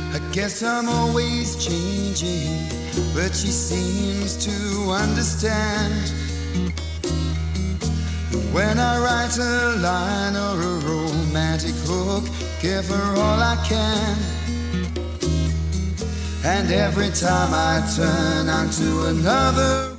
I guess I'm always changing, but she seems to understand. When I write a line or a romantic hook, give her all I can. And every time I turn onto another